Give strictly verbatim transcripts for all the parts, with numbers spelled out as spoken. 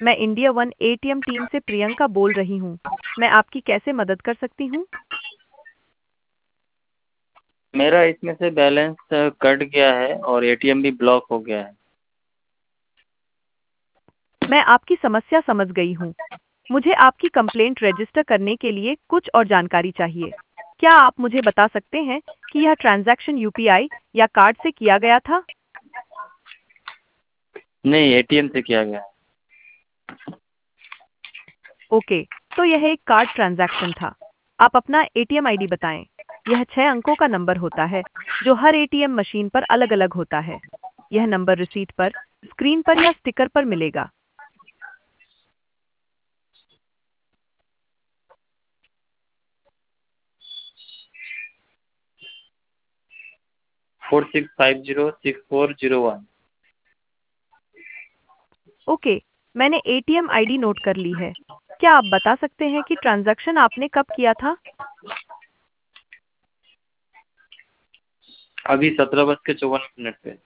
मैं India one ATM team से प्रियंका बोल रही हूँ। मैं आपकी कैसे मदद कर सकती हूँ? मेरा इसमें से बैलेंस कट गया है और एटीएम भी ब्लॉक हो गया है। मैं आपकी समस्या समझ गई हूँ। मुझे आपकी कंप्लेंट रजिस्टर करने के लिए कुछ और जानकारी चाहिए। क्या आप मुझे बता सकते हैं कि यह ट्रांजैक्शन यूपीआई या कार्ड से किया गया था? नहीं, एटीएम से किया गया है। ओके, तो यह एक कार्ड ट्रांजैक्शन था। आप अपना एटीएम आईडी बताएं। यह छह अंकों का नंबर होता है जो हर एटीएम मशीन पर अलग अलग होता है। यह नंबर रिसीट पर, स्क्रीन पर या स्टिकर पर मिलेगा। Four six five zero six four zero one. Okay, मैंने एटीएम आईडी नोट कर ली है। क्या आप बता सकते हैं कि ट्रांजैक्शन आपने कब किया था? अभी सत्रह बज के चौवन मिनट पे।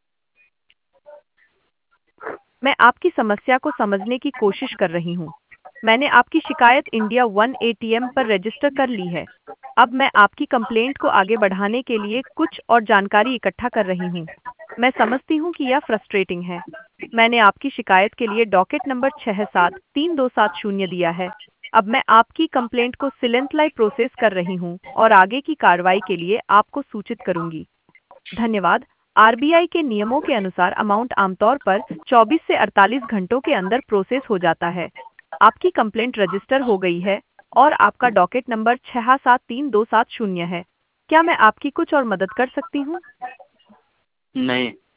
मैं आपकी समस्या को समझने की कोशिश कर रही हूँ। मैंने आपकी शिकायत इंडिया वन एटीएम पर रजिस्टर कर ली है। अब मैं आपकी कंप्लेंट को आगे बढ़ाने के लिए कुछ और जानकारी इकट्ठा कर रही हूँ। मैं समझती हूँ कि यह फ्रस्ट्रेटिंग है। मैंने आपकी शिकायत के लिए डॉकेट नंबर छह सात तीन दो सात शून्य दिया है। अब मैं आपकी कंप्लेंट को सिलेंटलाई प्रोसेस कर रही हूँ और आगे की कार्रवाई के लिए आपको सूचित करूंगी। धन्यवाद। आरबीआई के नियमों के अनुसार अमाउंट आमतौर पर चौबीस से अड़तालीस घंटों के अंदर प्रोसेस हो जाता है। आपकी कंप्लेंट रजिस्टर हो गई है और आपका डॉकेट नंबर छह सात तीन दो सात शून्य है। क्या मैं आपकी कुछ और मदद कर सकती हूँ? नहीं।